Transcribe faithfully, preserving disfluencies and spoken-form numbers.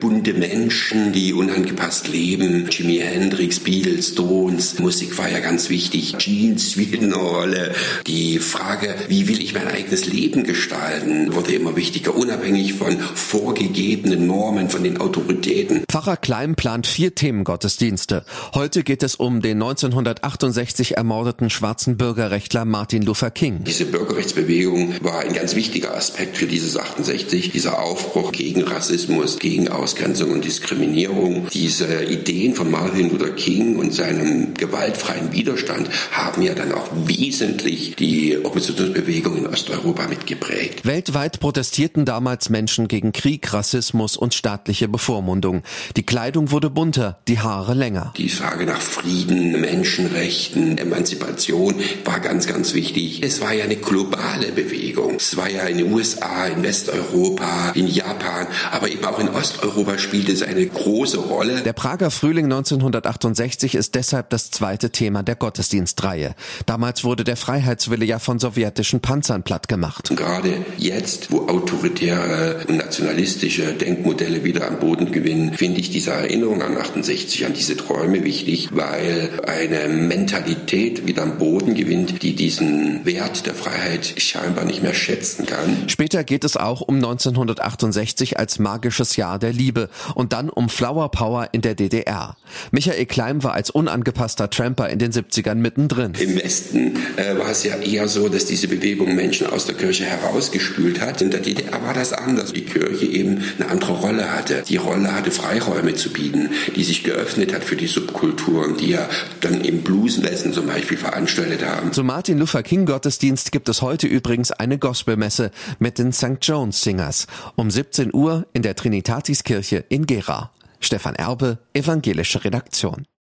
bunte Menschen, die unangepasst leben. Jimi Hendrix, Beatles, Stones. Musik war ja ganz wichtig. Jeans spielten eine Rolle. Die Frage, wie will ich mein eigenes Leben gestalten, wurde immer wichtiger, unabhängig von vorgegebenen Normen, von den Autoritäten. Pfarrer Kleim plant vier Themengottesdienste. Heute geht es um den neunzehnhundertachtundsechzig ermordeten schwarzen Bürgerrechtler Martin Luther King. Diese Bürgerrechtsbewegung war ein ganz wichtiger Aspekt für dieses achtundsechzig. Dieser Aufbruch gegen Rassismus, gegen Ausgrenzung und Diskriminierung. Diese Ideen von Martin Luther King und seinem gewaltfreien Widerstand haben ja dann auch wesentlich die Oppositionsbewegung in Osteuropa mitgeprägt. Weltweit protestierten damals Menschen gegen Krieg, Rassismus und staatliche Bevormundung. Die Kleidung wurde bunter, die Haare länger. Die Frage nach Frieden, Menschenrechten, Emanzipation war ganz, ganz wichtig. Es war ja eine globale Bewegung. Es war ja in den U S A, in Westeuropa, in Japan, aber eben auch in Osteuropa spielte es eine große Rolle. Der Prager Frühling neunzehnhundertachtundsechzig ist deshalb das zweite Thema der Gottesdienstreihe. Damals wurde der Freiheitswille ja von sowjetischen Panzern plattgemacht. Und gerade jetzt, wo autoritäre und nationalistische Denkmodelle wieder am Boden gewinnen, finde ich diese Erinnerung an achtundsechzig, an diese Träume wichtig, weil eine Mentalität wieder am Boden gewinnt, die diesen Wert der Freiheit scheinbar nicht mehr schätzen kann. Später geht es auch um neunzehnhundertachtundsechzig als magisches Jahr der Liebe und dann um Flower Power in der D D R. Michael Kleim war als unangepasster Tramper in den siebzigern mittendrin. Im Westen äh, war es ja eher so, dass diese Bewegung Menschen aus der Kirche herausgespült hat. In der D D R war das anders. Die Kirche eben eine andere Rolle hatte. Die Rolle hatte Freiräume zu bieten, die sich geöffnet hat für die Subkulturen, die ja dann im Bluesmessen zum Beispiel veranstaltet haben. Zum Martin Luther King Gottesdienst gibt es heute übrigens eine Gospelmesse mit den Sankt Jones Singers um siebzehn Uhr in der Trinitatiskirche in Gera. Stefan Erbe, evangelische Redaktion.